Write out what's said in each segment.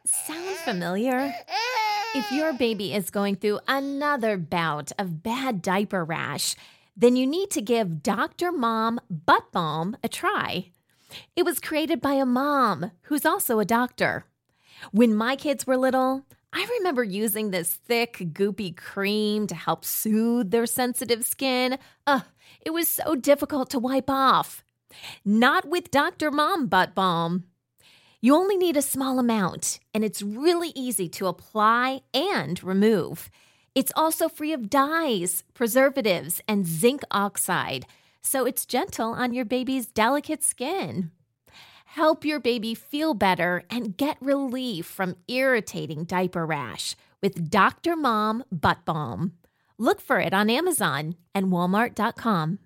Sound familiar? If your baby is going through another bout of bad diaper rash, then you need to give Dr. Mom Butt Balm a try. It was created by a mom who's also a doctor. When my kids were little, I remember using this thick, goopy cream to help soothe their sensitive skin. It was so difficult to wipe off. Not with Dr. Mom Butt Balm. You only need a small amount, and it's really easy to apply and remove. It's also free of dyes, preservatives, and zinc oxide, so it's gentle on your baby's delicate skin. Help your baby feel better and get relief from irritating diaper rash with Dr. Mom Butt Balm. Look for it on Amazon and Walmart.com.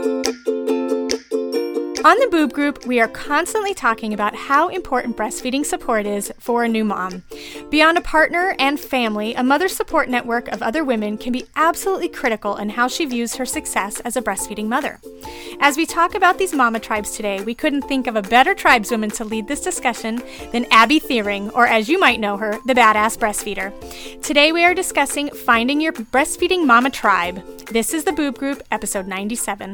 On the Boob Group, we are constantly talking about how important breastfeeding support is for a new mom. Beyond a partner and family, a mother support network of other women can be absolutely critical in how she views her success as a breastfeeding mother. As we talk about these mama tribes today, we couldn't think of a better tribeswoman to lead this discussion than Abby Thiering, or as you might know her, the Badass Breastfeeder. Today we are discussing finding your breastfeeding mama tribe. This is the Boob Group, episode 97.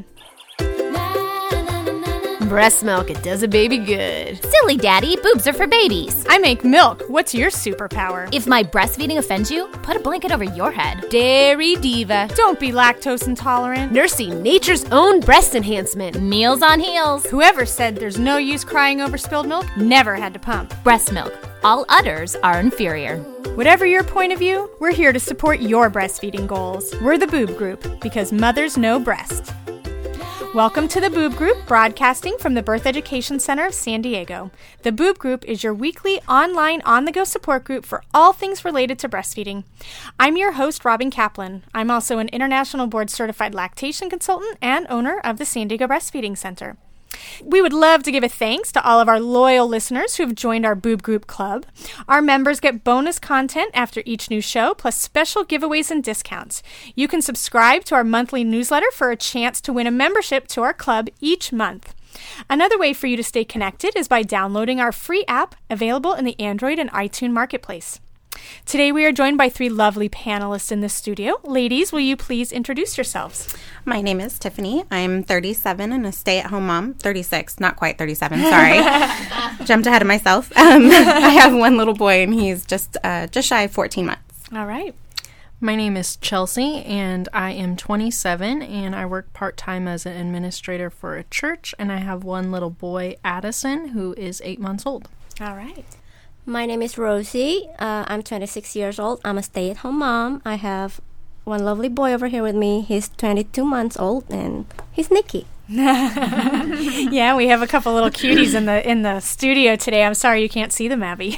Breast milk, it does a baby good. Silly daddy, boobs are for babies. I make milk. What's your superpower? If my breastfeeding offends you, put a blanket over your head. Dairy diva. Don't be lactose intolerant. Nursing nature's own breast enhancement. Meals on heels. Whoever said there's no use crying over spilled milk never had to pump. Breast milk. All udders are inferior. Whatever your point of view, we're here to support your breastfeeding goals. We're the Boob Group, because mothers know breast. Welcome to the Boob Group, broadcasting from the Birth Education Center of San Diego. The Boob Group is your weekly online on-the-go support group for all things related to breastfeeding. I'm your host, Robin Kaplan. I'm also an international board-certified lactation consultant and owner of the San Diego Breastfeeding Center. We would love to give a thanks to all of our loyal listeners who have joined our Boob Group Club. Our members get bonus content after each new show, plus special giveaways and discounts. You can subscribe to our monthly newsletter for a chance to win a membership to our club each month. Another way for you to stay connected is by downloading our free app available in the Android and iTunes marketplace. Today we are joined by three lovely panelists in the studio. Ladies, will you please introduce yourselves? My name is Tiffany. I'm 37 and a stay-at-home mom. 36, not quite 37, sorry. Jumped ahead of myself. I have one little boy and he's just shy of 14 months. All right. My name is Chelsea, and I am 27, and I work part-time as an administrator for a church, and I have one little boy, Addison, who is 8 months old. All right. My name is Rosie. I'm 26 years old. I'm a stay-at-home mom. I have one lovely boy over here with me. He's 22 months old, and he's Nicky. Yeah, we have a couple little cuties in the studio today. I'm sorry you can't see them, Abby.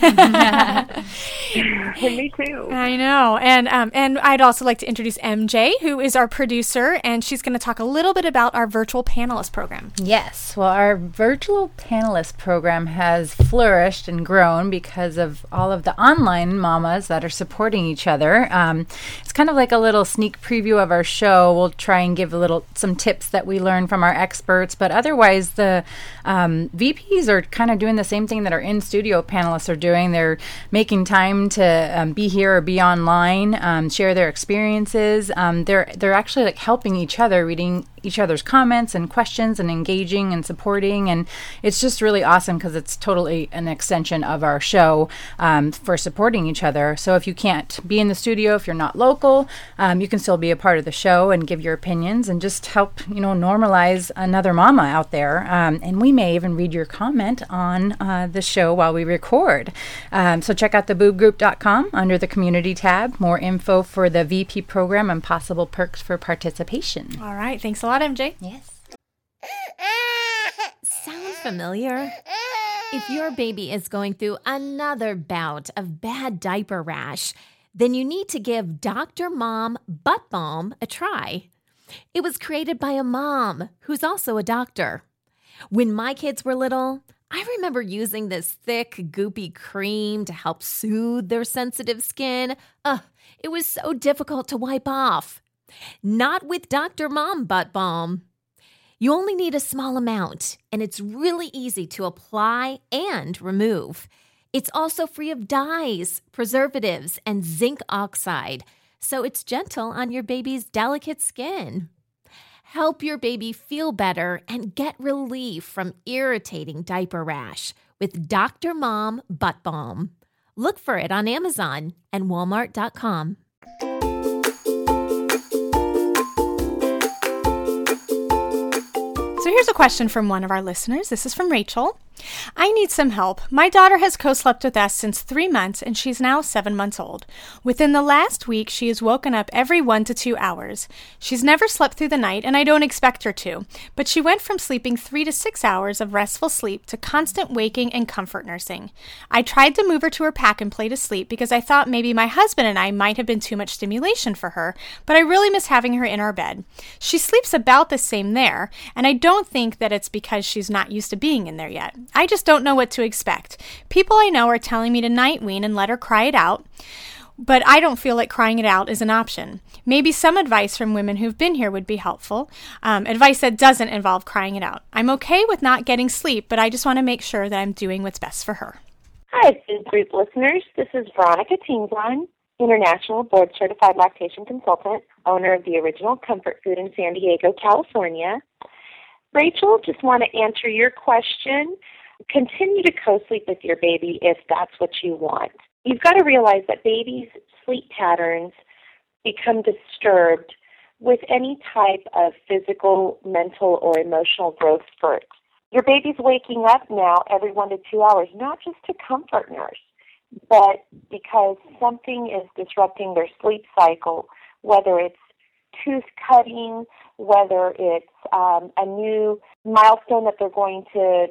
Me too. I know. And I'd also like to introduce MJ, who is our producer, and she's going to talk a little bit about our virtual panelist program. Yes. Well, our virtual panelist program has flourished and grown because of all of the online mamas that are supporting each other. It's kind of like a little sneak preview of our show. We'll try and give some tips that we learn from our experts, but otherwise the VPs are kind of doing the same thing that our in-studio panelists are doing. They're making time to be here or be online, share their experiences. They're actually like helping each other, reading each other's comments and questions and engaging and supporting, and it's just really awesome because it's totally an extension of our show for supporting each other. So if you can't be in the studio, if you're not local, you can still be a part of the show and give your opinions and just help normalize another mama out there, and we may even read your comment on the show while we record. So check out theboobgroup.com under the community tab. More info for the VP program and possible perks for participation. All right. Thanks a lot, MJ. Yes. Sound familiar? If your baby is going through another bout of bad diaper rash, then you need to give Dr. Mom Butt Balm a try. It was created by a mom who's also a doctor. When my kids were little, I remember using this thick, goopy cream to help soothe their sensitive skin. It was so difficult to wipe off. Not with Dr. Mom Butt Balm. You only need a small amount, and it's really easy to apply and remove. It's also free of dyes, preservatives, and zinc oxide, so it's gentle on your baby's delicate skin. Help your baby feel better and get relief from irritating diaper rash with Dr. Mom Butt Balm. Look for it on Amazon and Walmart.com. So here's a question from one of our listeners. This is from Rachel. I need some help. My daughter has co-slept with us since 3 months, and she's now 7 months old. Within the last week, she has woken up every 1 to 2 hours. She's never slept through the night, and I don't expect her to, but she went from sleeping 3 to 6 hours of restful sleep to constant waking and comfort nursing. I tried to move her to her pack and play to sleep because I thought maybe my husband and I might have been too much stimulation for her, but I really miss having her in our bed. She sleeps about the same there, and I don't think that it's because she's not used to being in there yet. I just don't know what to expect. People I know are telling me to night wean and let her cry it out, but I don't feel like crying it out is an option. Maybe some advice from women who've been here would be helpful. Advice that doesn't involve crying it out. I'm okay with not getting sleep, but I just want to make sure that I'm doing what's best for her. Hi, Food Group listeners. This is Veronica Tinglon, International Board Certified Lactation Consultant, owner of the Original Comfort Food in San Diego, California. Rachel, just want to answer your question. Continue to co-sleep with your baby if that's what you want. You've got to realize that babies' sleep patterns become disturbed with any type of physical, mental, or emotional growth spurt. Your baby's waking up now every 1 to 2 hours, not just to comfort nurse, but because something is disrupting their sleep cycle, whether it's tooth cutting, whether it's a new milestone that they're going to,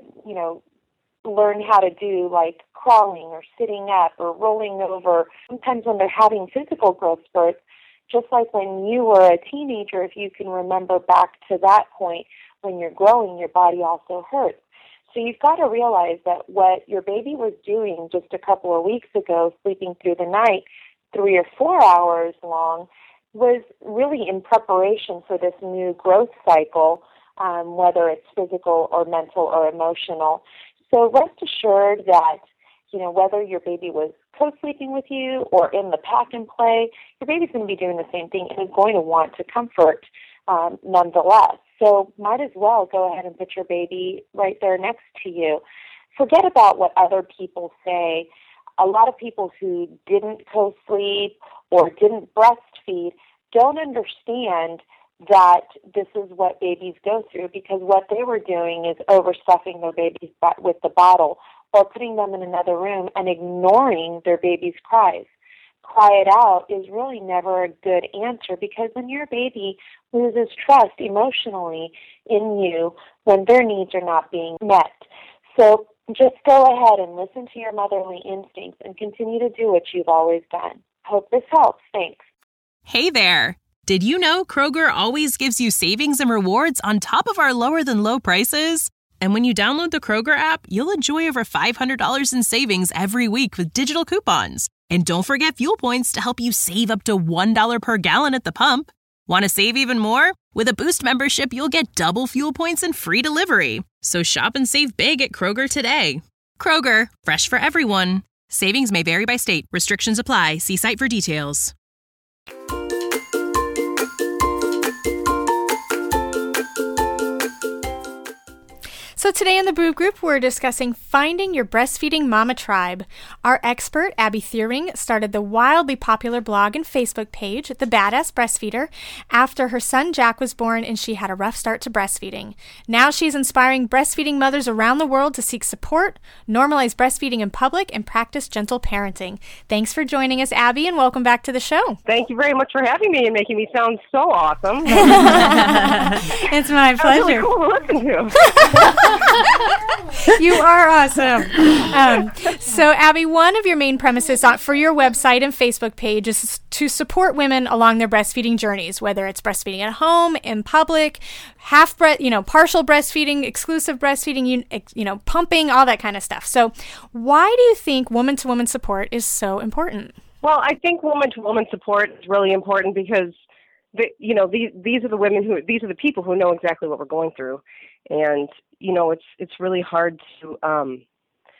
learn how to do, like crawling or sitting up or rolling over. Sometimes when they're having physical growth spurts, just like when you were a teenager, if you can remember back to that point, when you're growing, your body also hurts. So you've got to realize that what your baby was doing just a couple of weeks ago, sleeping through the night, 3 or 4 hours long, was really in preparation for this new growth cycle, whether it's physical or mental or emotional. So rest assured that, whether your baby was co-sleeping with you or in the pack and play, your baby's going to be doing the same thing and is going to want to comfort nonetheless. So might as well go ahead and put your baby right there next to you. Forget about what other people say. A lot of people who didn't co-sleep or didn't breastfeed don't understand that this is what babies go through, because what they were doing is overstuffing their babies with the bottle or putting them in another room and ignoring their baby's cries. Cry it out is really never a good answer, because when your baby loses trust emotionally in you, when their needs are not being met. So just go ahead and listen to your motherly instincts and continue to do what you've always done. Hope this helps. Thanks. Hey there. Did you know Kroger always gives you savings and rewards on top of our lower than low prices? And when you download the Kroger app, you'll enjoy over $500 in savings every week with digital coupons. And don't forget fuel points to help you save up to $1 per gallon at the pump. Want to save even more? With a Boost membership, you'll get double fuel points and free delivery. So shop and save big at Kroger today. Kroger, fresh for everyone. Savings may vary by state. Restrictions apply. See site for details. So today in the Boob Group, we're discussing finding your breastfeeding mama tribe. Our expert, Abby Thiering, started the wildly popular blog and Facebook page, The Badass Breastfeeder, after her son Jack was born and she had a rough start to breastfeeding. Now she's inspiring breastfeeding mothers around the world to seek support, normalize breastfeeding in public, and practice gentle parenting. Thanks for joining us, Abby, and welcome back to the show. Thank you very much for having me and making me sound so awesome. It's my pleasure. Really cool to listen to. You are awesome. So, Abby, one of your main premises for your website and Facebook page is to support women along their breastfeeding journeys, whether it's breastfeeding at home, in public, partial breastfeeding, exclusive breastfeeding, pumping, all that kind of stuff. So, why do you think woman-to-woman support is so important? Well, I think woman-to-woman support is really important because these are the people who know exactly what we're going through, and it's really hard to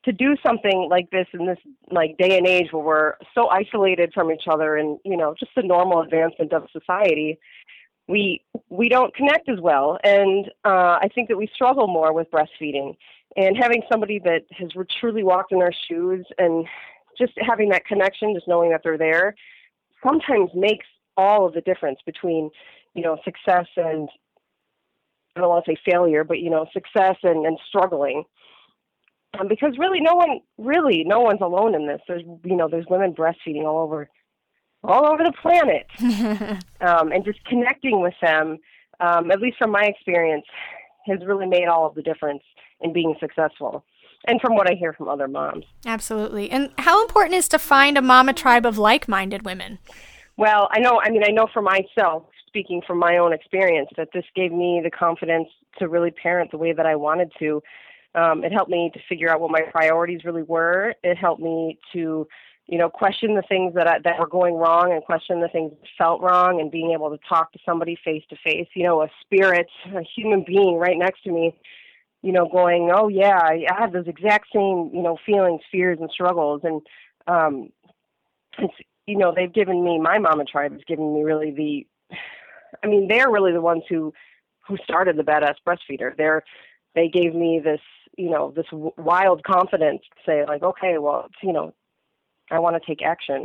to do something like this in this like day and age where we're so isolated from each other and, you know, just the normal advancement of society, we don't connect as well. And I think that we struggle more with breastfeeding. And having somebody that has truly walked in our shoes and just having that connection, just knowing that they're there, sometimes makes all of the difference between, you know, success and, I don't want to say failure, but, you know, success and struggling. Because really no one's alone in this. There's women breastfeeding all over the planet. And just connecting with them, at least from my experience, has really made all of the difference in being successful. And from what I hear from other moms. Absolutely. And how important is to find a mama tribe of like-minded women? Well, I know for myself, speaking from my own experience, that this gave me the confidence to really parent the way that I wanted to. It helped me to figure out what my priorities really were. It helped me to, you know, question the things that were going wrong and question the things that felt wrong, and being able to talk to somebody face to face, you know, a spirit, a human being right next to me, you know, going, oh yeah, I have those exact same, you know, feelings, fears, and struggles. And, it's, you know, they've given me, my mama tribe has given me really they're really the ones who started the Badass Breastfeeder. They gave me this, you know, this wild confidence to say, like, okay, well, you know, I want to take action.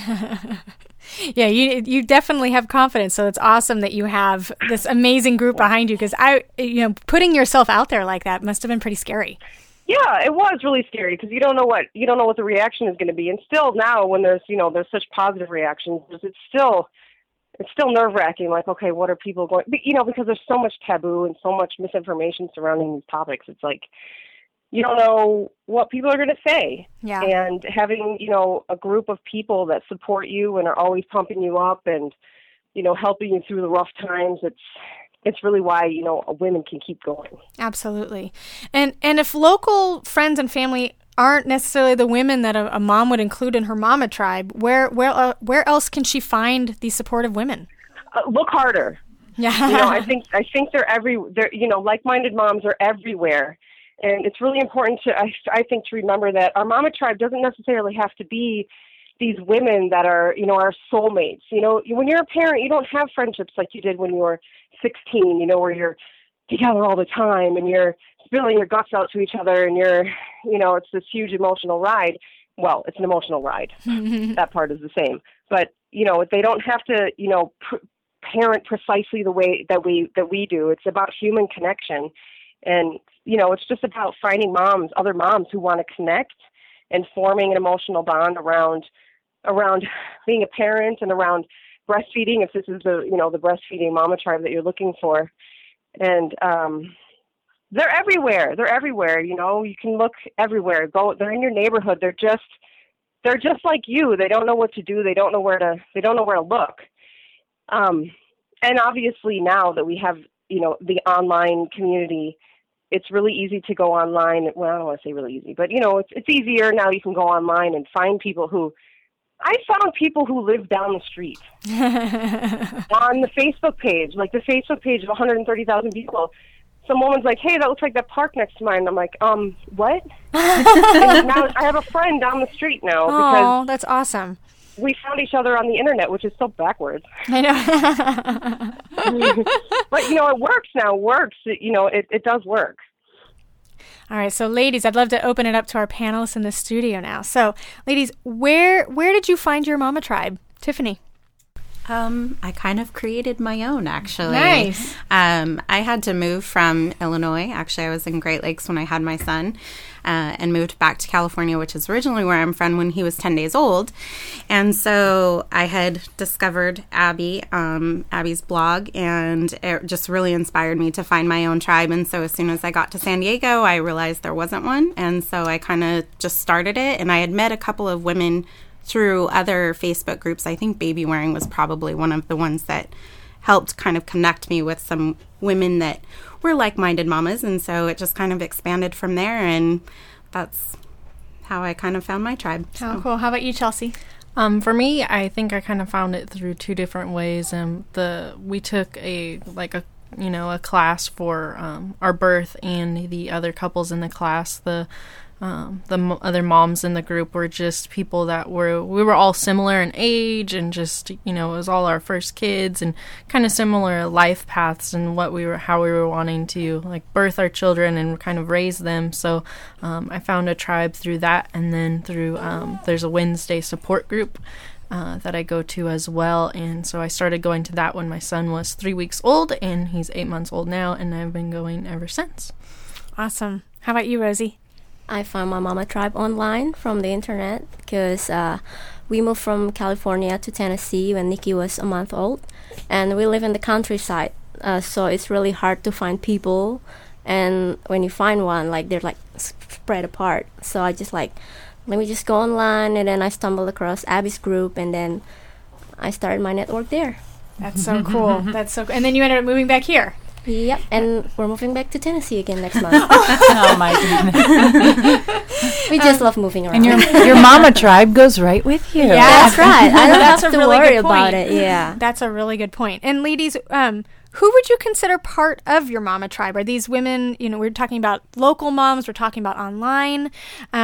Yeah, you definitely have confidence. So it's awesome that you have this amazing group behind you, because putting yourself out there like that must have been pretty scary. Yeah, it was really scary because you don't know what the reaction is going to be. And still now, when there's such positive reactions, it's still nerve-wracking. Like, okay, what are people going? You know, because there's so much taboo and so much misinformation surrounding these topics. It's like you don't know what people are going to say. Yeah. And having, you know, a group of people that support you and are always pumping you up and, you know, helping you through the rough times, it's really why, you know, women can keep going. Absolutely. And if local friends and family aren't necessarily the women that a mom would include in her mama tribe, where else can she find these supportive women? Look harder. Yeah. You know, I think they're you know, like-minded moms are everywhere. And it's really important I think to remember that our mama tribe doesn't necessarily have to be these women that are, you know, our soulmates. You know, when you're a parent, you don't have friendships like you did when you were 16, you know, where you're together all the time and you're spilling your guts out to each other and you're, you know, it's this huge emotional ride. Well, it's an emotional ride. That part is the same. But, you know, they don't have to, you know, parent precisely the way that we do. It's about human connection. And, you know, it's just about finding other moms who want to connect and forming an emotional bond around being a parent and around breastfeeding, if this is the breastfeeding mama tribe that you're looking for. And they're everywhere. You know, you can look everywhere. They're in your neighborhood. They're just like you. They don't know what to do. They don't know where to look. And obviously now that we have, you know, the online community, it's really easy to go online. Well, I don't want to say really easy, but, you know, it's easier now. You can go online and find people I found people who live down the street on the Facebook page, like the Facebook page of 130,000 people. Some woman's like, hey, that looks like that park next to mine. I'm like, what? Now I have a friend down the street now. Oh, that's awesome. We found each other on the internet, which is so backwards. I know. But, you know, it works now. You know, it does work. All right. So, ladies, I'd love to open it up to our panelists in the studio now. So, ladies, where did you find your mama tribe? Tiffany. I kind of created my own, actually. Nice. I had to move from Illinois. Actually, I was in Great Lakes when I had my son, and moved back to California, which is originally where I'm from, when he was 10 days old. And so I had discovered Abby's blog, and it just really inspired me to find my own tribe. And so as soon as I got to San Diego, I realized there wasn't one. And so I kind of just started it, and I had met a couple of women through other Facebook groups. I think Baby Wearing was probably one of the ones that helped kind of connect me with some women that were like-minded mamas, and so it just kind of expanded from there, and that's how I kind of found my tribe. Oh, cool. How about you, Chelsea? For me, I think I kind of found it through two different ways. We took a class for our birth and the other couples in the class. The other moms in the group were just people that we were all similar in age, and just, you know, it was all our first kids and kind of similar life paths and how we were wanting to like birth our children and kind of raise them. So I found a tribe through that, and then through there's a Wednesday support group that I go to as well. And so I started going to that when my son was 3 weeks old, and he's 8 months old now, and I've been going ever since. Awesome. How about you, Rosie? I found my mama tribe online from the internet because we moved from California to Tennessee when Nikki was a month old, and we live in the countryside, so it's really hard to find people, and when you find one, like, they're like spread apart. So I just like, let me just go online, and then I stumbled across Abby's group, and then I started my network there. That's so cool. That's so cool. And then you ended up moving back here. Yep, and we're moving back to Tennessee again next month. Oh my goodness. We just love moving around. And your mama tribe goes right with you. Yeah, that's right. I don't That's have a to really worry good point. about it. Yeah. That's a really good point. And ladies, who would you consider part of your mama tribe? Are these women, you know, we're talking about local moms, we're talking about online.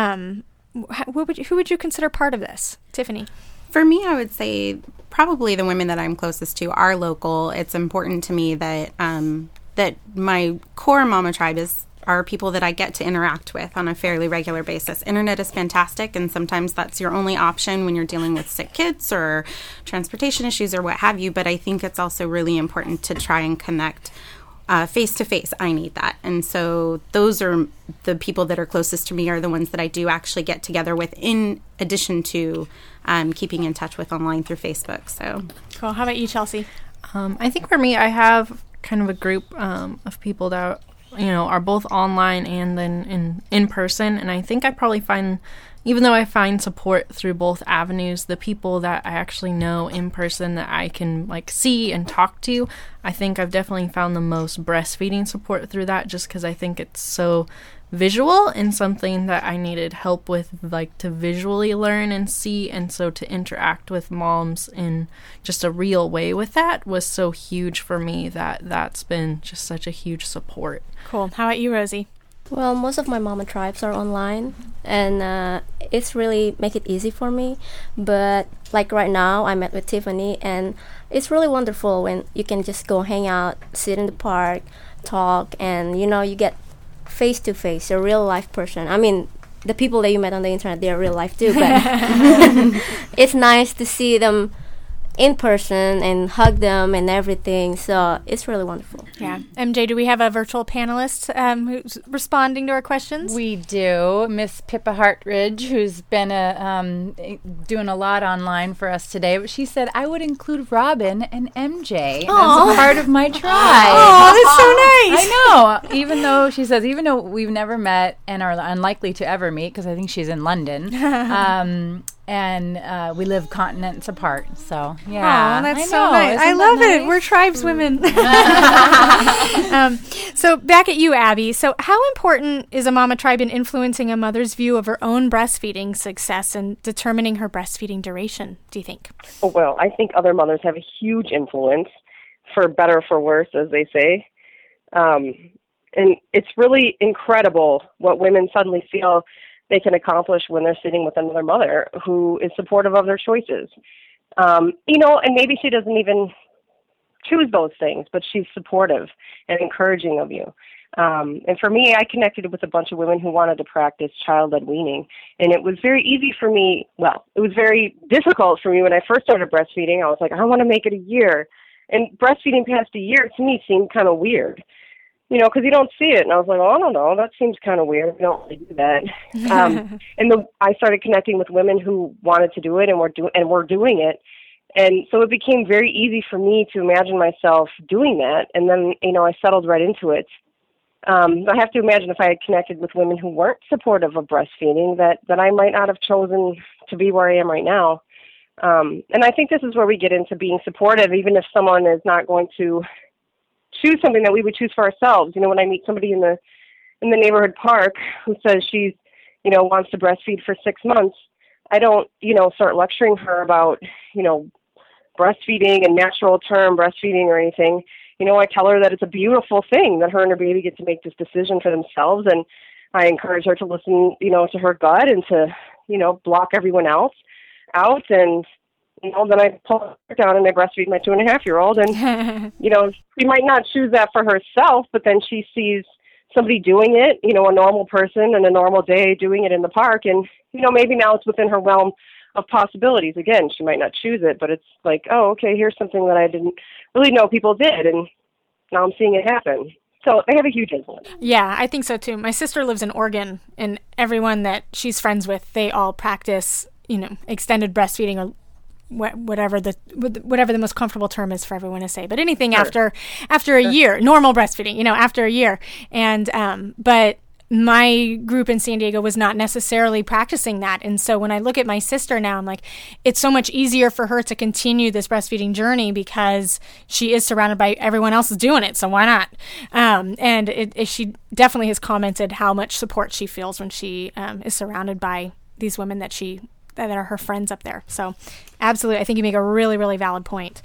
Who would you consider part of this? Tiffany? For me, I would say probably the women that I'm closest to are local. It's important to me that that my core mama tribe are people that I get to interact with on a fairly regular basis. Internet is fantastic, and sometimes that's your only option when you're dealing with sick kids or transportation issues or what have you. But I think it's also really important to try and connect face to face. I need that. And so those are the people that are closest to me, are the ones that I do actually get together with, in addition to keeping in touch with online through Facebook. So Cool. How about you, Chelsea? I think for me, I have kind of a group of people that, you know, are both online and then in person. And I think I probably find, even though I find support through both avenues, the people that I actually know in person that I can like see and talk to, I think I've definitely found the most breastfeeding support through that, just because I think it's so visual and something that I needed help with, like to visually learn and see. And so to interact with moms in just a real way with that was so huge for me, that's been just such a huge support. Cool. How about you, Rosie? Well, most of my mama tribes are online, and it's really make it easy for me. But like right now, I met with Tiffany, and it's really wonderful when you can just go hang out, sit in the park, talk, and, you know, you get face to face, a real life person. I mean, the people that you met on the internet, they're real life too, but it's nice to see them in person and hug them and everything. So it's really wonderful. Yeah. MJ, do we have a virtual panelist who's responding to our questions? We do. Miss Pippa Hartridge, who's been doing a lot online for us today. But she said, I would include Robin and MJ as a part of my tribe. Oh, that's so nice. I know. Even though we've never met and are unlikely to ever meet, because I think she's in London, and we live continents apart. So, yeah. Oh, that's so nice. I love it. We're tribeswomen. So back at you, Abby. So how important is a mama tribe in influencing a mother's view of her own breastfeeding success and determining her breastfeeding duration, do you think? Well, I think other mothers have a huge influence, for better or for worse, as they say. And it's really incredible what women suddenly feel they can accomplish when they're sitting with another mother who is supportive of their choices. You know, and maybe she doesn't even choose those things, but she's supportive and encouraging of you. And for me, I connected with a bunch of women who wanted to practice child-led weaning. And it was very easy for me. Well, it was very difficult for me when I first started breastfeeding. I was like, I want to make it a year. And breastfeeding past a year to me seemed kind of weird, you know, because you don't see it. And I was like, oh, I don't know, that seems kind of weird. We don't really do that. I started connecting with women who wanted to do it and were doing it. And so it became very easy for me to imagine myself doing that. And then, you know, I settled right into it. I have to imagine if I had connected with women who weren't supportive of breastfeeding, that I might not have chosen to be where I am right now. And I think this is where we get into being supportive, even if someone is not going to choose something that we would choose for ourselves. You know, when I meet somebody in the neighborhood park who says she's, you know, wants to breastfeed for 6 months, I don't, you know, start lecturing her about, you know, breastfeeding and natural term breastfeeding or anything. You know, I tell her that it's a beautiful thing that her and her baby get to make this decision for themselves. And I encourage her to listen, to her gut and to, block everyone else out. And, then I pull her down and I breastfeed my 2.5-year-old. And, she might not choose that for herself, but then she sees somebody doing it, a normal person and a normal day doing it in the park. And, maybe now it's within her realm of possibilities. Again, she might not choose it, but it's like, oh, okay, here's something that I didn't really know people did, and now I'm seeing it happen. So they have a huge influence. Yeah, I think so too. My sister lives in Oregon, and everyone that she's friends with, they all practice, extended breastfeeding or whatever the most comfortable term is for everyone to say. But anything after a year, normal breastfeeding, after a year. And but my group in San Diego was not necessarily practicing that. And so when I look at my sister now, I'm like, it's so much easier for her to continue this breastfeeding journey because she is surrounded by everyone else is doing it. So why not? And she definitely has commented how much support she feels when she is surrounded by these women that are her friends up there. So absolutely, I think you make a really, really valid point.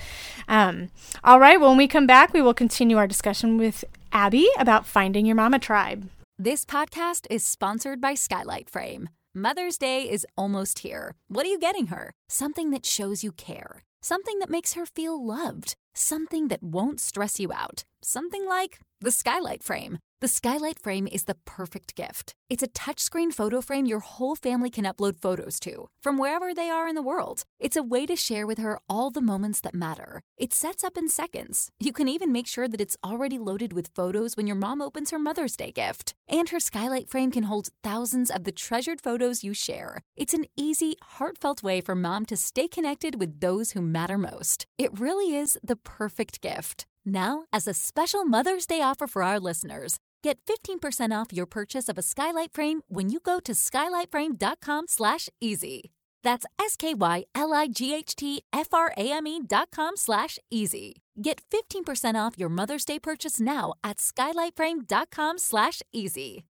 All right, when we come back, we will continue our discussion with Abby about finding your mama tribe. This podcast is sponsored by Skylight Frame. Mother's Day is almost here. What are you getting her? Something that shows you care. Something that makes her feel loved. Something that won't stress you out. Something like the Skylight Frame. The Skylight Frame is the perfect gift. It's a touchscreen photo frame your whole family can upload photos to, from wherever they are in the world. It's a way to share with her all the moments that matter. It sets up in seconds. You can even make sure that it's already loaded with photos when your mom opens her Mother's Day gift. And her Skylight Frame can hold thousands of the treasured photos you share. It's an easy, heartfelt way for mom to stay connected with those who matter most. It really is the perfect gift. Now, as a special Mother's Day offer for our listeners, get 15% off your purchase of a Skylight Frame when you go to skylightframe.com/easy. That's SKYLIGHTFRAME.com/easy. Get 15% off your Mother's Day purchase now at skylightframe.com/easy.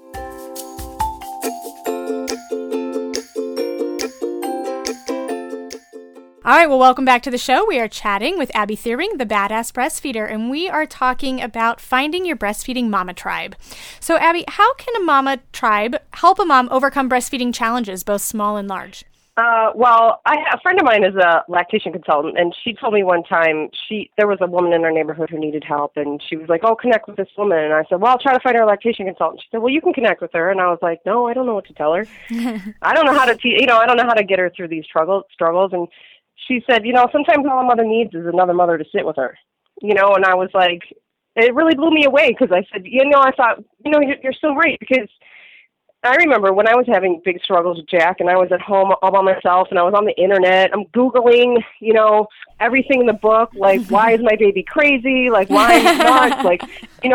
All right, well, welcome back to the show. We are chatting with Abby Thiering, the Badass Breastfeeder, and we are talking about finding your breastfeeding mama tribe. So, Abby, how can a mama tribe help a mom overcome breastfeeding challenges, both small and large? Well, a friend of mine is a lactation consultant, and she told me one time there was a woman in our neighborhood who needed help, and she was like, oh, connect with this woman. And I said, well, I'll try to find her lactation consultant. She said, well, you can connect with her. And I was like, no, I don't know what to tell her. I don't know how to I don't know how to get her through these struggles. And she said, sometimes all a mother needs is another mother to sit with her, and I was like, it really blew me away because I said, I thought, you're so right, because I remember when I was having big struggles with Jack and I was at home all by myself and I was on the internet, I'm Googling, everything in the book, like, why is my baby crazy? Like, why is he nuts? Like,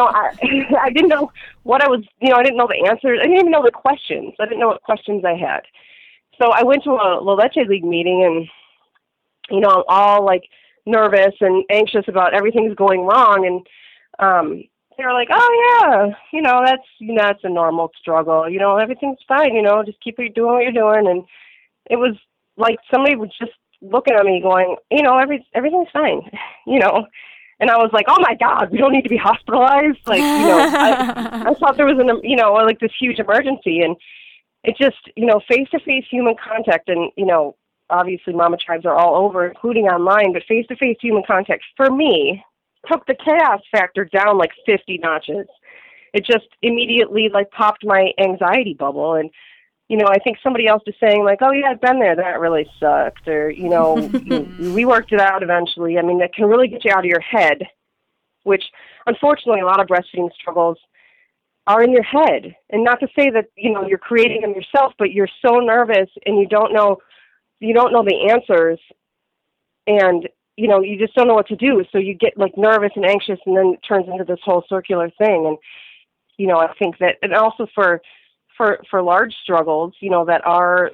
I didn't know what I was, I didn't know the answers. I didn't even know the questions. I didn't know what questions I had. So I went to a La Leche League meeting and, I'm all like nervous and anxious about everything's going wrong. And they were like, oh yeah, that's a normal struggle. Everything's fine, just keep doing what you're doing. And it was like somebody was just looking at me going, everything's fine, And I was like, oh my God, we don't need to be hospitalized. Like, I thought there was like this huge emergency. And it just, face-to-face human contact and, obviously mama tribes are all over, including online, but face-to-face human contact for me took the chaos factor down like 50 notches. It just immediately like popped my anxiety bubble. And, I think somebody else is saying like, oh yeah, I've been there. That really sucked. Or, we worked it out eventually. I mean, that can really get you out of your head, which unfortunately a lot of breastfeeding struggles are in your head. And not to say that, you're creating them yourself, but you're so nervous and you don't know the answers, and you just don't know what to do, so you get like nervous and anxious, and then it turns into this whole circular thing. And I think that, and also for large struggles, that are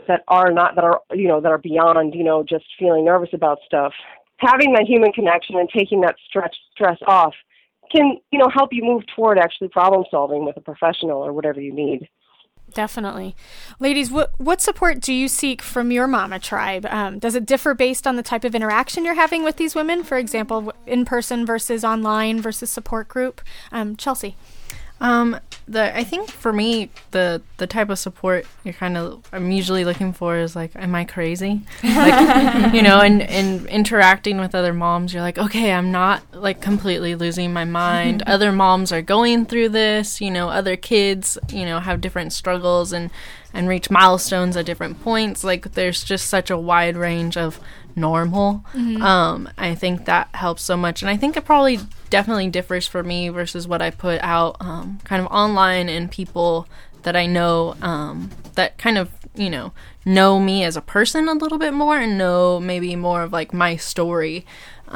beyond just feeling nervous about stuff, having that human connection and taking that stress off can help you move toward actually problem solving with a professional or whatever you need. Definitely. Ladies, what support do you seek from your mama tribe? Does it differ based on the type of interaction you're having with these women? For example, in person versus online versus support group? Chelsea? I think for me, the type of support I'm usually looking for is like, am I crazy? Like, and interacting with other moms, you're like, okay, I'm not like completely losing my mind. Other moms are going through this, other kids, have different struggles and reach milestones at different points. Like, there's just such a wide range of normal. I think that helps so much. And I think it probably definitely differs for me versus what I put out kind of online, and people that I know that kind of, know me as a person a little bit more and know maybe more of like my story,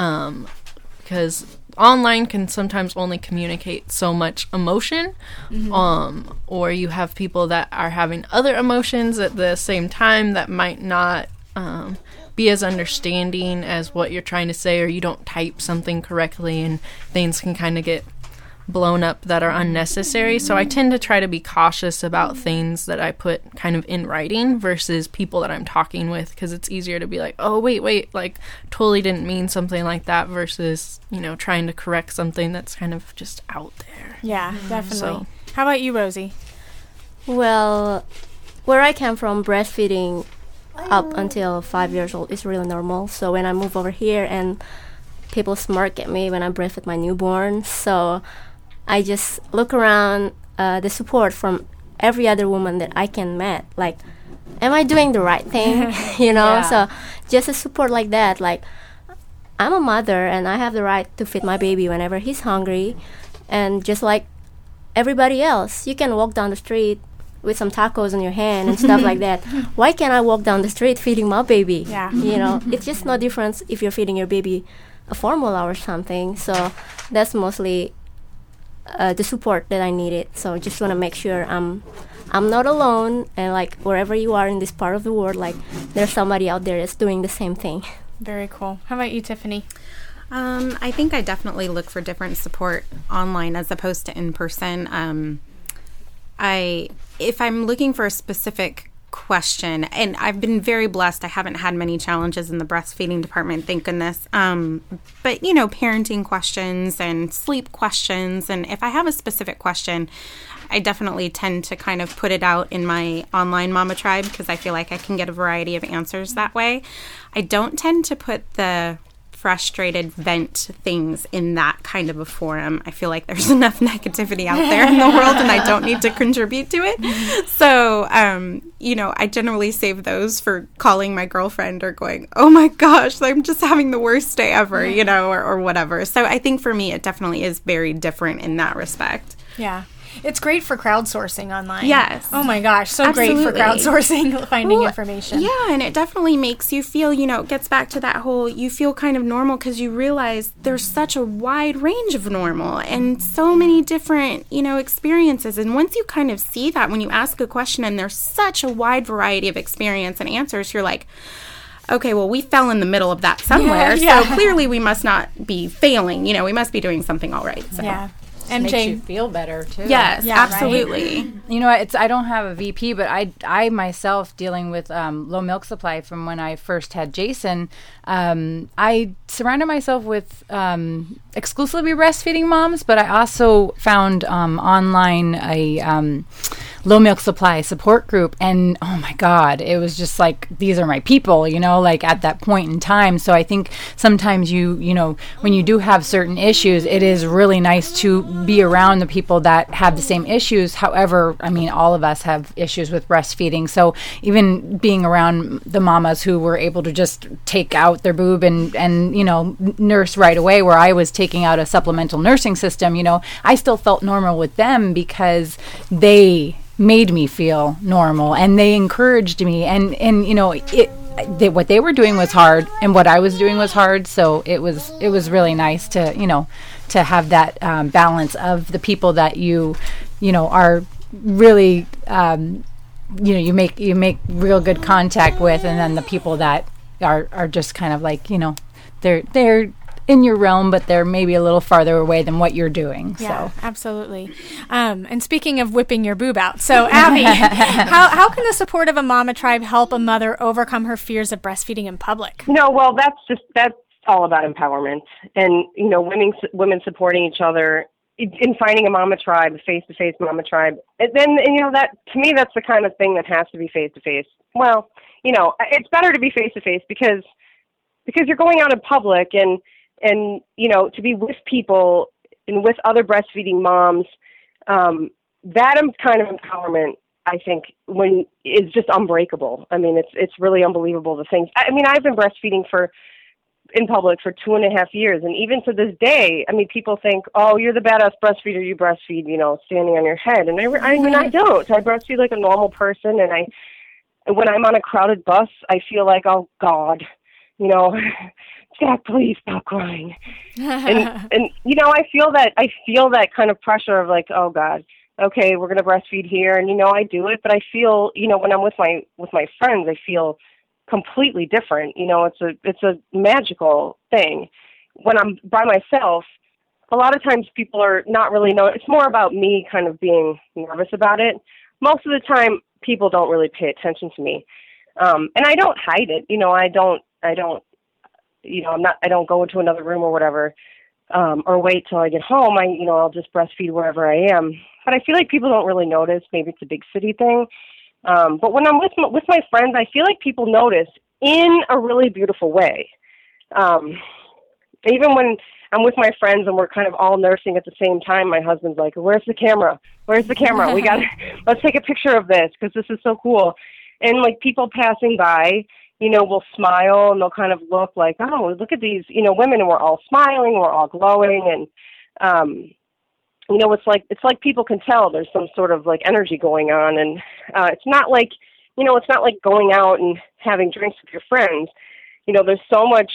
because online can sometimes only communicate so much emotion, or you have people that are having other emotions at the same time that might not be as understanding as what you're trying to say, or you don't type something correctly and things can kind of get blown up that are unnecessary. So I tend to try to be cautious about things that I put kind of in writing versus people that I'm talking with, because it's easier to be like, oh, wait, like totally didn't mean something like that, versus, trying to correct something that's kind of just out there. Yeah, definitely. So. How about you, Rosie? Well, where I came from, breastfeeding up until 5 years old is really normal. So when I move over here and people smirk at me when I breastfeed my newborn, so I just look around the support from every other woman that I can meet. Like, am I doing the right thing? Yeah. So just a support like that. Like, I'm a mother and I have the right to feed my baby whenever he's hungry. And just like everybody else, you can walk down the street with some tacos in your hand and stuff like that. Why can't I walk down the street feeding my baby? Yeah. It's just no difference if you're feeding your baby a formula or something. So that's mostly the support that I needed. So just want to make sure I'm not alone, and like wherever you are in this part of the world, like there's somebody out there that's doing the same thing. Very cool. How about you, Tiffany? I think I definitely look for different support online as opposed to in person. If I'm looking for a specific question, and I've been very blessed, I haven't had many challenges in the breastfeeding department, thank goodness. But parenting questions and sleep questions, and if I have a specific question, I definitely tend to kind of put it out in my online Mama Tribe, because I feel like I can get a variety of answers that way. I don't tend to put the frustrated vent things in that kind of a forum. I feel like there's enough negativity out there in the world and I don't need to contribute to it. So, I generally save those for calling my girlfriend or going, oh my gosh, I'm just having the worst day ever, or whatever. So I think for me, it definitely is very different in that respect. Yeah. It's great for crowdsourcing online. Yes. Oh my gosh, so Absolutely. Great for crowdsourcing, finding information. Yeah, and it definitely makes you feel, it gets back to that whole, you feel kind of normal because you realize there's such a wide range of normal and so many different, experiences. And once you kind of see that when you ask a question and there's such a wide variety of experience and answers, you're like, okay, well, we fell in the middle of that somewhere. Yeah. So clearly we must not be failing. We must be doing something all right. So. Yeah. MJ makes you feel better too. Yes, absolutely. Right? I don't have a VP, but I myself, dealing with low milk supply from when I first had Jason, I surrounded myself with exclusively breastfeeding moms, but I also found online a low milk supply support group, and oh my God, it was just like, these are my people, like at that point in time. So I think sometimes when you do have certain issues, it is really nice to be around the people that have the same issues. However, all of us have issues with breastfeeding. So even being around the mamas who were able to just take out their boob and nurse right away, where I was taking out a supplemental nursing system, I still felt normal with them because they made me feel normal and they encouraged me, and what they were doing was hard and what I was doing was hard. So it was really nice to to have that balance of the people that you are really you make real good contact with, and then the people that are just kind of like they're in your realm, but they're maybe a little farther away than what you're doing. Yeah, so. Absolutely. And speaking of whipping your boob out, so Abby, how can the support of a Mama Tribe help a mother overcome her fears of breastfeeding in public? Well, that's all about empowerment, and women supporting each other in finding a mama tribe, a face-to-face mama tribe, and then that to me that's the kind of thing that has to be face-to-face. Well, it's better to be face-to-face because you're going out in public and to be with people and with other breastfeeding moms, that kind of empowerment, I think, is just unbreakable. I mean, it's really unbelievable the things. I mean, I've been breastfeeding in public for 2.5 years, and even to this day, I mean, people think, "Oh, you're the badass breastfeeder. You breastfeed, standing on your head." And I mean, I don't. I breastfeed like a normal person, and when I'm on a crowded bus, I feel like, "Oh God, Jack, please stop crying." and I feel that kind of pressure of like, "Oh God, okay, we're gonna breastfeed here," and I do it, but I feel, when I'm with my friends, I feel completely different. It's a magical thing. When I'm by myself, a lot of times people are not really it's more about me kind of being nervous about it. Most of the time people don't really pay attention to me. And I don't hide it. I don't go into another room or whatever, or wait till I get home. I'll just breastfeed wherever I am. But I feel like people don't really notice. Maybe it's a big city thing. But when I'm with my friends, I feel like people notice in a really beautiful way. Even when I'm with my friends and we're kind of all nursing at the same time, my husband's like, "Where's the camera? Where's the camera? Let's take a picture of this because this is so cool." And like people passing by, will smile and they'll kind of look like, "Oh, look at these, women," and we're all smiling, we're all glowing, and it's like people can tell there's some sort of like energy going on, and it's not like going out and having drinks with your friends. There's so much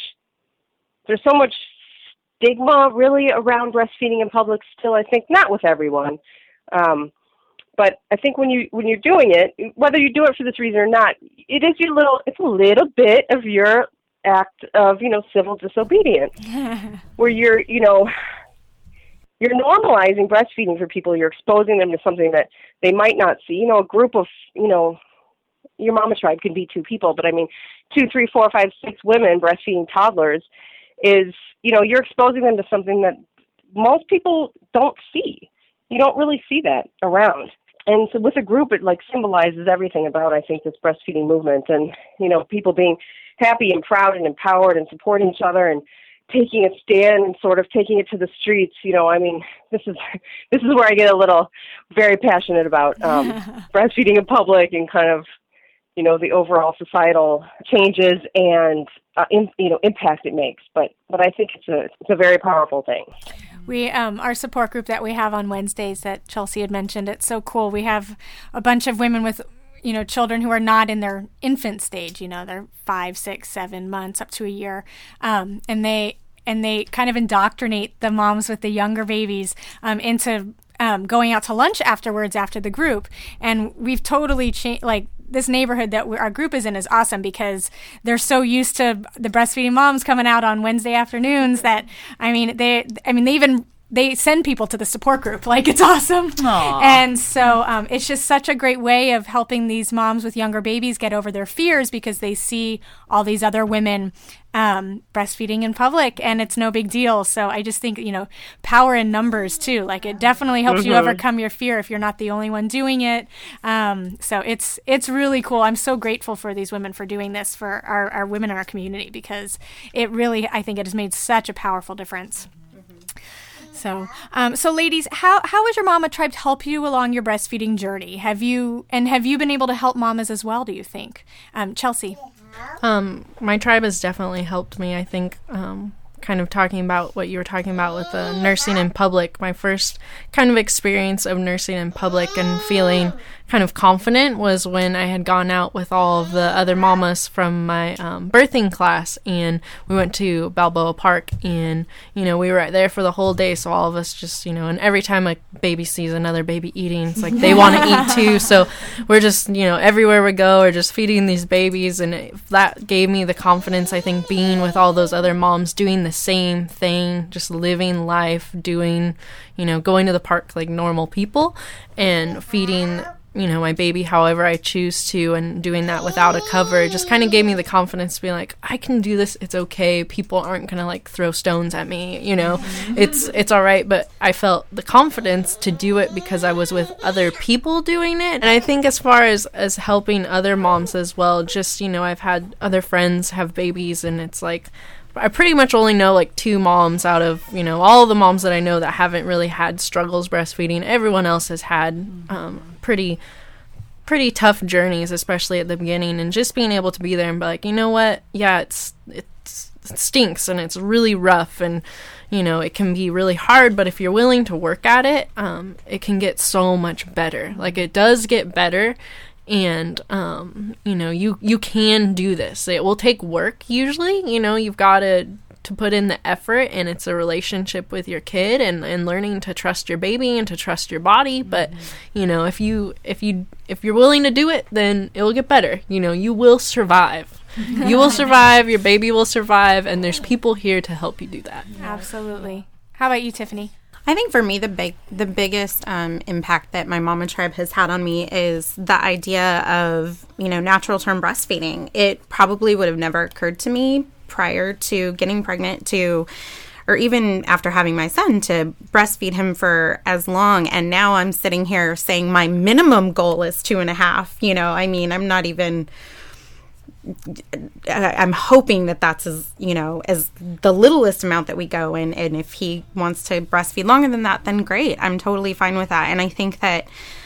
stigma really around breastfeeding in public still. I think not with everyone, but I think when you're doing it, whether you do it for this reason or not, it's a little bit of your act of civil disobedience, where you're normalizing breastfeeding for people. You're exposing them to something that they might not see. A group of, your mama tribe can be 2 people, but I mean, 2, 3, 4, 5, 6 women breastfeeding toddlers is, you're exposing them to something that most people don't see. You don't really see that around. And so with a group, it like symbolizes everything about, I think, this breastfeeding movement and, people being happy and proud and empowered and supporting each other and taking a stand and sort of taking it to the streets. I mean, this is where I get a little very passionate about breastfeeding in public and kind of, the overall societal changes and impact it makes. But I think it's a very powerful thing. We our support group that we have on Wednesdays that Chelsea had mentioned, it's so cool. We have a bunch of women with children who are not in their infant stage. They're 5, 6, 7 months up to a year, and they kind of indoctrinate the moms with the younger babies into going out to lunch afterwards after the group. And we've totally changed. Like this neighborhood that our group is in is awesome because they're so used to the breastfeeding moms coming out on Wednesday afternoons that they send people to the support group. Like, it's awesome. Aww. And so it's just such a great way of helping these moms with younger babies get over their fears because they see all these other women breastfeeding in public, and it's no big deal. So I just think, power in numbers, too. Like, it definitely helps you overcome your fear if you're not the only one doing it. So it's really cool. I'm so grateful for these women for doing this for our women in our community because it really, I think it has made such a powerful difference. So ladies, how has your Mama Tribe helped you along your breastfeeding journey? Have you been able to help mamas as well, do you think? Chelsea? My tribe has definitely helped me. I think kind of talking about what you were talking about with the nursing in public, my first kind of experience of nursing in public and feeling kind of confident was when I had gone out with all of the other mamas from my birthing class, and we went to Balboa Park, and we were there for the whole day, so all of us just and every time a baby sees another baby eating, it's like they want to eat too, so we're just everywhere we go we're just feeding these babies, and that gave me the confidence, I think, being with all those other moms doing the same thing, just living life, doing going to the park like normal people and feeding my baby however I choose to, and doing that without a cover just kind of gave me the confidence to be like, I can do this. It's okay. People aren't going to like throw stones at me, it's all right. But I felt the confidence to do it because I was with other people doing it. And I think as far as helping other moms as well, just, I've had other friends have babies, and it's like, I pretty much only know like 2 moms out of, all the moms that I know that haven't really had struggles breastfeeding. Everyone else has had pretty tough journeys, especially at the beginning. And just being able to be there and be like, you know what? Yeah, it stinks and it's really rough, and, it can be really hard. But if you're willing to work at it, it can get so much better. Like, it does get better. And, you can do this. It will take work usually, you've got to put in the effort, and it's a relationship with your kid and learning to trust your baby and to trust your body. But, if you're willing to do it, then it'll get better. You will survive. You will survive, your baby will survive, and there's people here to help you do that. Absolutely. How about you, Tiffany? I think for me, the biggest impact that my Mama Tribe has had on me is the idea of, natural term breastfeeding. It probably would have never occurred to me prior to getting pregnant or even after having my son, to breastfeed him for as long. And now I'm sitting here saying my minimum goal is 2.5. I'm not even... I'm hoping that that's as the littlest amount that we go in, and if he wants to breastfeed longer than that, then great. I'm totally fine with that. And I think that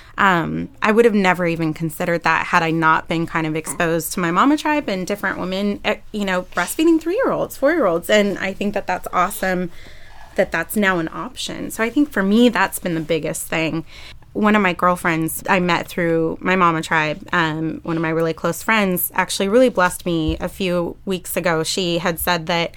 I would have never even considered that had I not been kind of exposed to my Mama Tribe and different women, breastfeeding 3-year-olds, 4-year-olds. And I think that that's awesome that that's now an option. So I think for me, that's been the biggest thing. One of my girlfriends I met through my Mama Tribe, one of my really close friends, actually really blessed me a few weeks ago. She had said that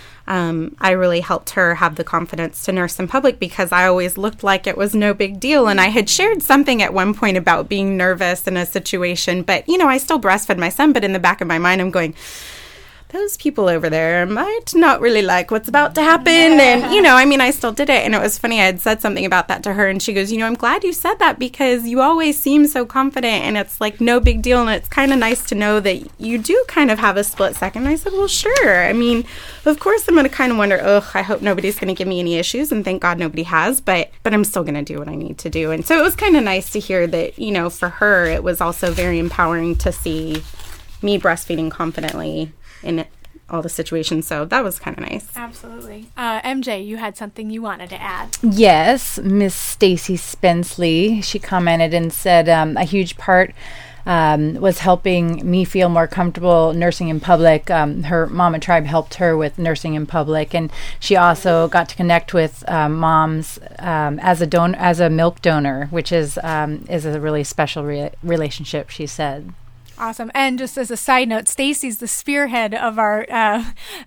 I really helped her have the confidence to nurse in public because I always looked like it was no big deal. And I had shared something at one point about being nervous in a situation, but, I still breastfed my son. But in the back of my mind, I'm going, those people over there might not really like what's about to happen. And, I still did it. And it was funny. I had said something about that to her, and she goes, I'm glad you said that because you always seem so confident and it's like no big deal. And it's kind of nice to know that you do kind of have a split second. And I said, well, sure. Of course, I'm going to kind of wonder, I hope nobody's going to give me any issues. And thank God nobody has. But I'm still going to do what I need to do. And so it was kind of nice to hear that, for her, it was also very empowering to see me breastfeeding confidently in all the situations. So that was kind of nice. Absolutely. MJ, you had something you wanted to add. Yes, Miss Stacy Spenceley, she commented and said a huge part was helping me feel more comfortable nursing in public. Her Mama Tribe helped her with nursing in public, and she also got to connect with moms as a milk donor, which is a really special relationship, she said. Awesome. And just as a side note, Stacy's the spearhead of our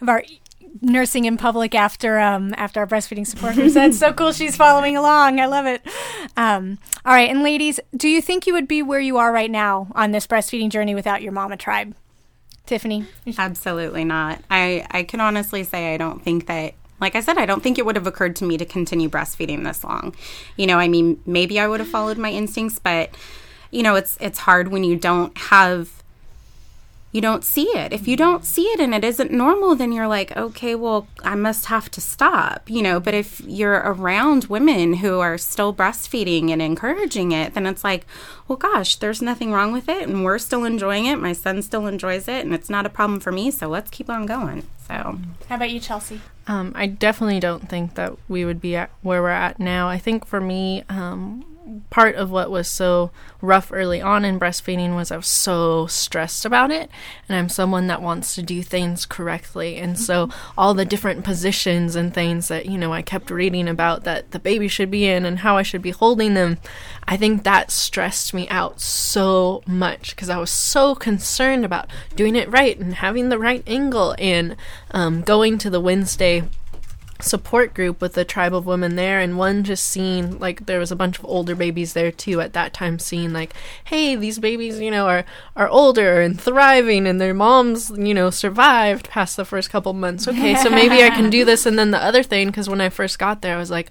nursing in public after our breastfeeding support group. So that's so cool. She's following along. I love it. All right. And ladies, do you think you would be where you are right now on this breastfeeding journey without your Mama Tribe? Tiffany? Absolutely not. I can honestly say I don't think that, like I said, I don't think it would have occurred to me to continue breastfeeding this long. Maybe I would have followed my instincts, but it's hard when you don't see it. If you don't see it and it isn't normal, then you're like, okay, well, I must have to stop, But if you're around women who are still breastfeeding and encouraging it, then it's like, well, gosh, there's nothing wrong with it, and we're still enjoying it. My son still enjoys it, and it's not a problem for me, so let's keep on going. So, how about you, Chelsea? I definitely don't think that we would be at where we're at now. I think for me, part of what was so rough early on in breastfeeding was I was so stressed about it, and I'm someone that wants to do things correctly, and so all the different positions and things that I kept reading about that the baby should be in and how I should be holding them, I think that stressed me out so much because I was so concerned about doing it right and having the right angle, and going to the Wednesday support group with the tribe of women there, and one just seeing, like, there was a bunch of older babies there too at that time, seeing like, hey, these babies are older and thriving and their moms survived past the first couple months. Okay, so maybe I can do this. And then the other thing, because when I first got there I was like,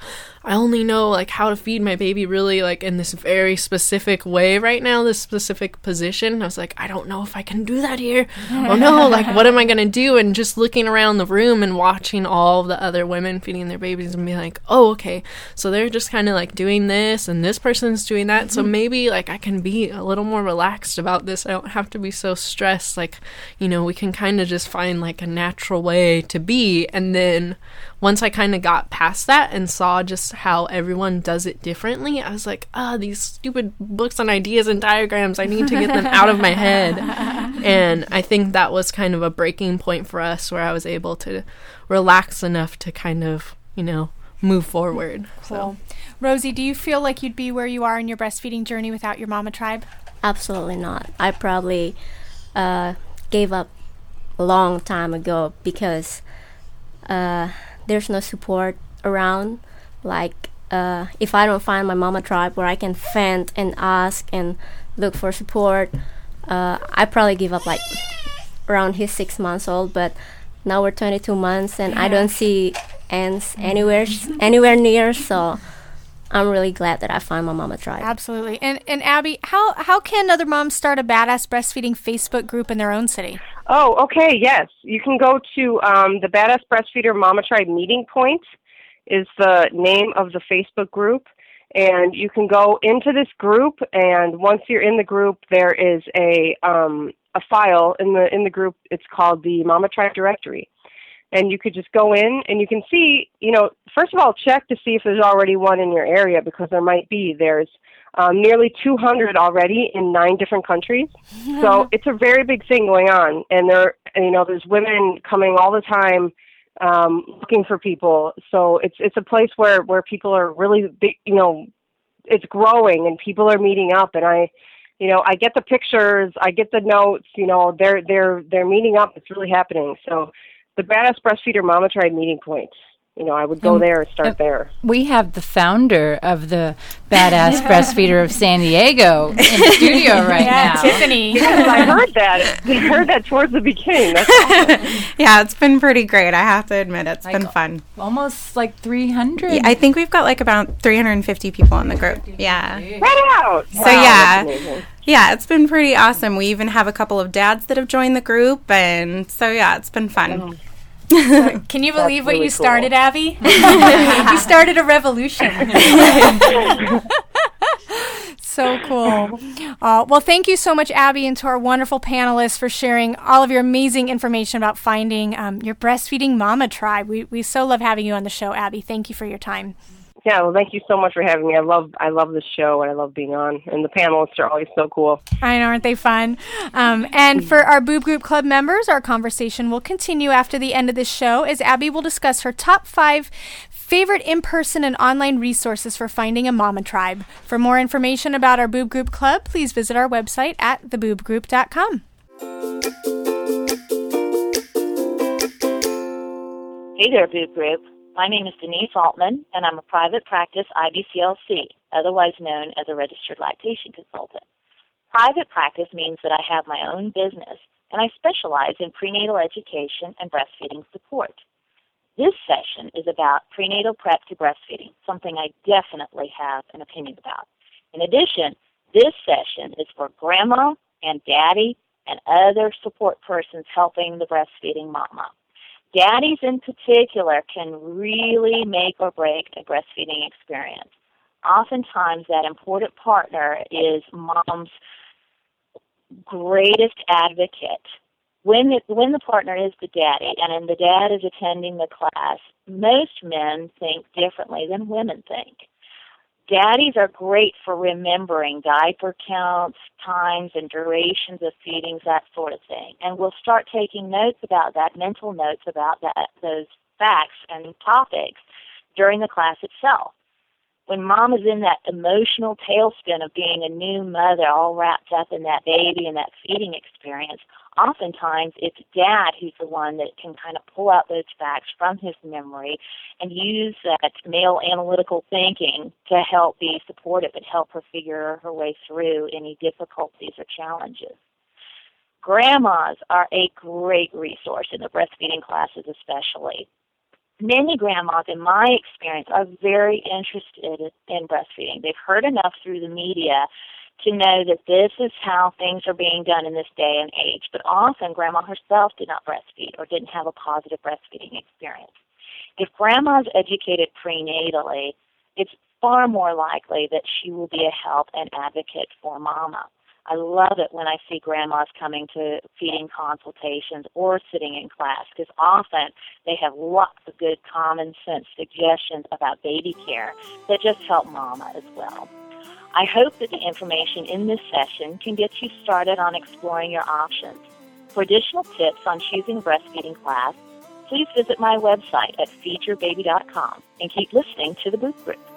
I only know like how to feed my baby really like in this very specific way right now, this specific position. I was like, I don't know if I can do that here. Oh no, like what am I going to do? And just looking around the room and watching all the other women feeding their babies and being like, oh, okay, so they're just kind of like doing this and this person's doing that. So maybe like I can be a little more relaxed about this. I don't have to be so stressed. Like, you know, we can kind of just find like a natural way to be. And then once I kind of got past that and saw just how everyone does it differently, I was like, these stupid books and ideas and diagrams, I need to get them out of my head. And I think that was kind of a breaking point for us where I was able to relax enough to kind of, you know, move forward. Cool. Rosie, do you feel like you'd be where you are in your breastfeeding journey without your Mama Tribe? Absolutely not. I probably gave up a long time ago because there's no support around. Like, if I don't find my Mama Tribe where I can vent and ask and look for support, I probably give up like around he's 6 months old. But now we're 22 months and I don't see ends anywhere near. So I'm really glad that I found my Mama Tribe. Absolutely. And Abby, how can other moms start a Badass Breastfeeding Facebook group in their own city? Oh, okay, yes. You can go to the Badass Breastfeeder Mama Tribe Meeting Point is the name of the Facebook group. And you can go into this group, and once you're in the group, there is a file in the group. It's called the Mama Tribe Directory. And you could just go in and you can see, you know, first of all, check to see if there's already one in your area, because there might be. There's nearly 200 already in 9 different countries. So it's a very big thing going on. And there's women coming all the time looking for people. So it's a place where people are really big, you know, it's growing and people are meeting up. And I get the pictures, I get the notes, you know, they're meeting up. It's really happening. So the Badass Breastfeeder Mama Tribe Meeting Point. You know, I would go there and start there. We have the founder of the Badass Breastfeeder of San Diego in the studio right now. Tiffany. Yes, I heard that. I heard that towards the beginning. That's awesome. Yeah, it's been pretty great. I have to admit, it's been fun. Almost like 300. Yeah, I think we've got like about 350 people in the group. Yeah. Right out. So yeah, it's been pretty awesome. We even have a couple of dads that have joined the group, and so yeah, it's been fun. Can you believe what you started, Abby? You started a revolution. So cool. Well, thank you so much, Abby, and to our wonderful panelists for sharing all of your amazing information about finding your breastfeeding Mama Tribe. We so love having you on the show, Abby. Thank you for your time. Yeah, well, thank you so much for having me. I love this show, and I love being on. And the panelists are always so cool. I know, aren't they fun? And for our Boob Group Club members, our conversation will continue after the end of this show, as Abby will discuss her top 5 favorite in-person and online resources for finding a Mama Tribe. For more information about our Boob Group Club, please visit our website at theboobgroup.com. Hey there, Boob Group. My name is Denise Altman, and I'm a private practice IBCLC, otherwise known as a registered lactation consultant. Private practice means that I have my own business, and I specialize in prenatal education and breastfeeding support. This session is about prenatal prep to breastfeeding, something I definitely have an opinion about. In addition, this session is for grandma and daddy and other support persons helping the breastfeeding mama. Daddies in particular can really make or break a breastfeeding experience. Oftentimes that important partner is mom's greatest advocate. When the partner is the daddy and the dad is attending the class, most men think differently than women think. Daddies are great for remembering diaper counts, times, and durations of feedings, that sort of thing. And we'll start taking notes about that, mental notes about those facts and topics during the class itself. When mom is in that emotional tailspin of being a new mother, all wrapped up in that baby and that feeding experience, oftentimes it's dad who's the one that can kind of pull out those facts from his memory and use that male analytical thinking to help be supportive and help her figure her way through any difficulties or challenges. Grandmas are a great resource in the breastfeeding classes especially. Many grandmas, in my experience, are very interested in breastfeeding. They've heard enough through the media to know that this is how things are being done in this day and age. But often, grandma herself did not breastfeed or didn't have a positive breastfeeding experience. If grandma is educated prenatally, it's far more likely that she will be a help and advocate for mama. I love it when I see grandmas coming to feeding consultations or sitting in class, because often they have lots of good common sense suggestions about baby care that just help mama as well. I hope that the information in this session can get you started on exploring your options. For additional tips on choosing a breastfeeding class, please visit my website at feedyourbaby.com and keep listening to the Boob Group.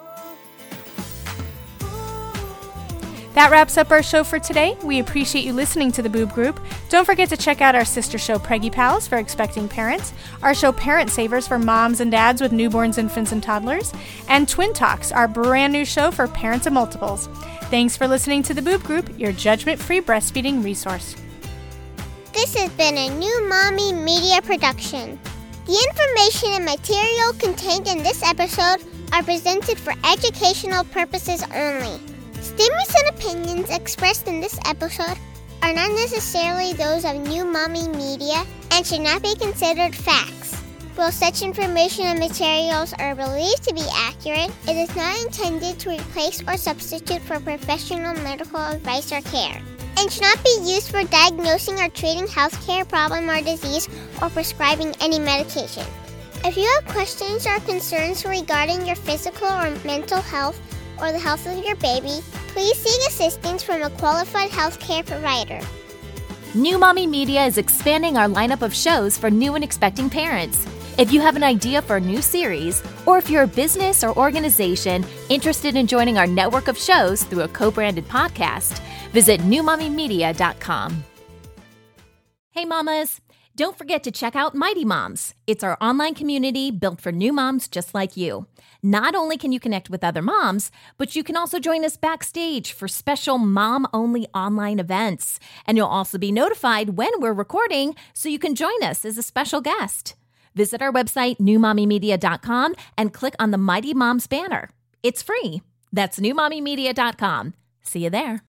That wraps up our show for today. We appreciate you listening to the Boob Group. Don't forget to check out our sister show, Preggy Pals, for expecting parents, our show Parent Savers for moms and dads with newborns, infants, and toddlers, and Twin Talks, our brand new show for parents of multiples. Thanks for listening to the Boob Group, your judgment-free breastfeeding resource. This has been a New Mommy Media production. The information and material contained in this episode are presented for educational purposes only. Statements and opinions expressed in this episode are not necessarily those of New Mommy Media and should not be considered facts. While such information and materials are believed to be accurate, it is not intended to replace or substitute for professional medical advice or care, and should not be used for diagnosing or treating healthcare problem or disease or prescribing any medication. If you have questions or concerns regarding your physical or mental health or the health of your baby, please seek assistance from a qualified healthcare provider. New Mommy Media is expanding our lineup of shows for new and expecting parents. If you have an idea for a new series, or if you're a business or organization interested in joining our network of shows through a co-branded podcast, visit newmommymedia.com. Hey mamas, don't forget to check out Mighty Moms. It's our online community built for new moms just like you. Not only can you connect with other moms, but you can also join us backstage for special mom-only online events. And you'll also be notified when we're recording so you can join us as a special guest. Visit our website, newmommymedia.com, and click on the Mighty Moms banner. It's free. That's newmommymedia.com. See you there.